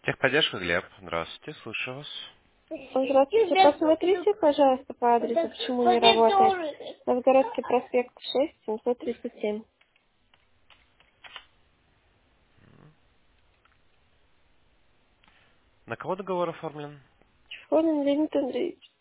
Техподдержка, Глеб. Здравствуйте, слушаю вас. Здравствуйте. Посмотрите, пожалуйста, по адресу, почему не работает. Новгородский проспект 6, 737. На кого договор оформлен? Чехонин Леонид Андреевич.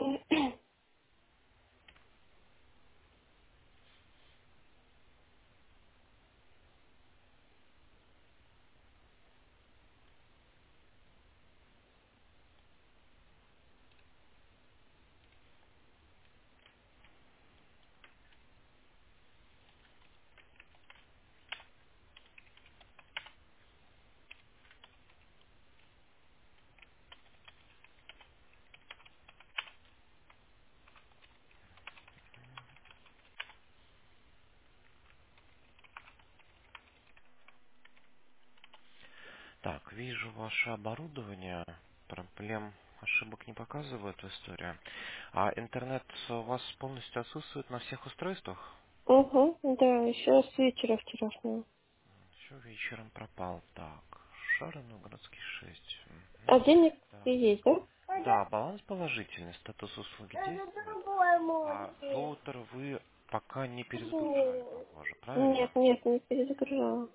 Так, вижу ваше оборудование. Проблем, ошибок не показывает в истории. А интернет у вас полностью отсутствует на всех устройствах? Угу, да, еще с вечера вчерашнего. Все, вечером пропал. Так, Шара Новгородский 6. А денег Да. и есть, да? Да, баланс положительный, статус услуги действует. А роутер вы пока не перезагружали, похоже, правильно? Нет, нет, не перезагружала.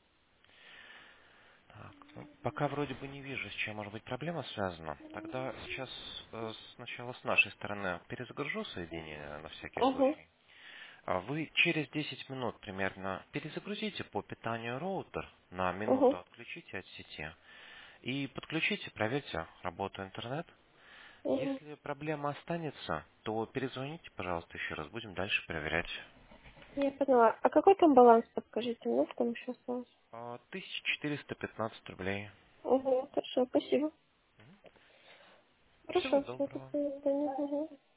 Так, ну, пока вроде бы не вижу, с чем может быть проблема связана. Тогда сейчас сначала с нашей стороны перезагружу соединение на всякий Угу, случай. А вы через 10 минут примерно перезагрузите по питанию роутер, на минуту угу, отключите от сети и подключите, проверьте работу интернет. угу. Если проблема останется, то перезвоните, пожалуйста, еще раз, будем дальше проверять. Я поняла. А какой там баланс, подскажите? Ну, там еще осталось. 1415 рублей. Угу, хорошо, спасибо. Всего Хорошо, все, до доброго. свидания. Угу.